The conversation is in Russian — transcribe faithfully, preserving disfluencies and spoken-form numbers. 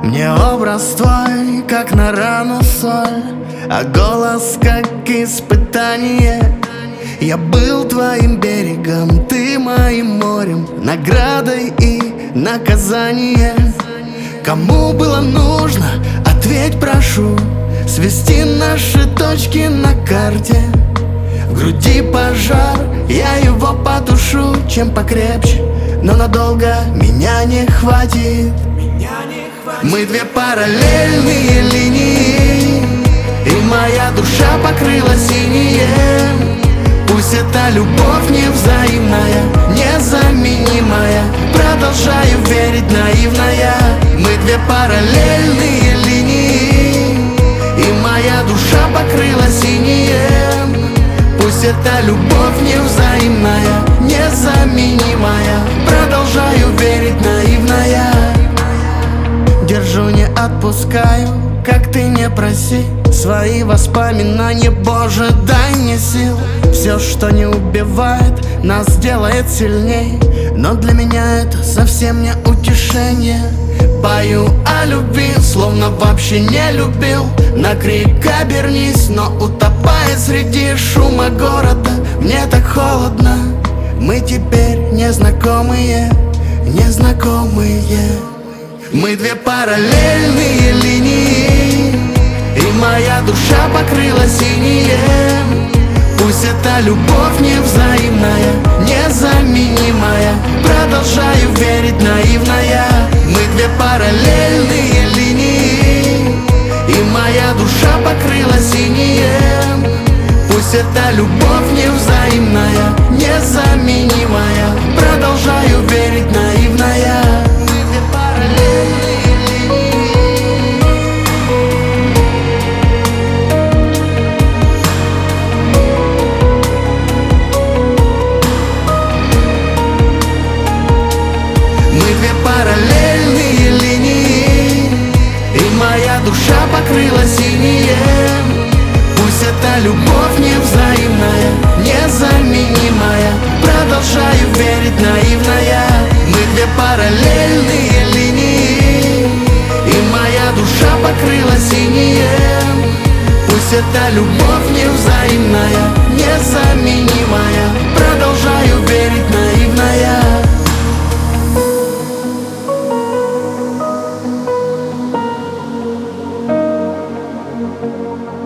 Мне образ твой, как на рану соль, а голос, как испытание. Я был твоим берегом, ты моим морем, наградой и наказанием. Кому было нужно, ответь, прошу, свести наши точки на карте. В груди пожар, я его потушу. Чем покрепче, но надолго меня не хватит. Мы две параллельные линии, и моя душа покрыла синее. Пусть эта любовь невзаимная, незаменимая, продолжаю верить наивная. Мы две параллельные линии, и моя душа покрыла синее. Пусть эта любовь невзаимная, незаменимая, продолжаю верить наивная. Держу, не отпускаю, как ты не проси. Свои воспоминания, Боже, дай мне сил. Все, что не убивает, нас делает сильней. Но для меня это совсем не утешение. Пою о любви, словно вообще не любил. На крик обернись, но утопая среди шума города. Мне так холодно, мы теперь незнакомые, незнакомые. Мы две параллельные линии, и моя душа покрыла синее. Пусть эта любовь невзаимная, незаменимая, продолжаю верить наивная. Мы две параллельные линии, и моя душа покрыла синее. Пусть эта любовь невзаимная, незаменимая, продолжаю верить наивная. Параллельные линии, и моя душа покрыла синее. Пусть эта любовь невзаимная, незаменимая, продолжаю верить наивная. Мы две параллельные линии, и моя душа покрыла синее. Пусть эта любовь невзаимная, незаменимая, продолжаю верить наивная. Thank you.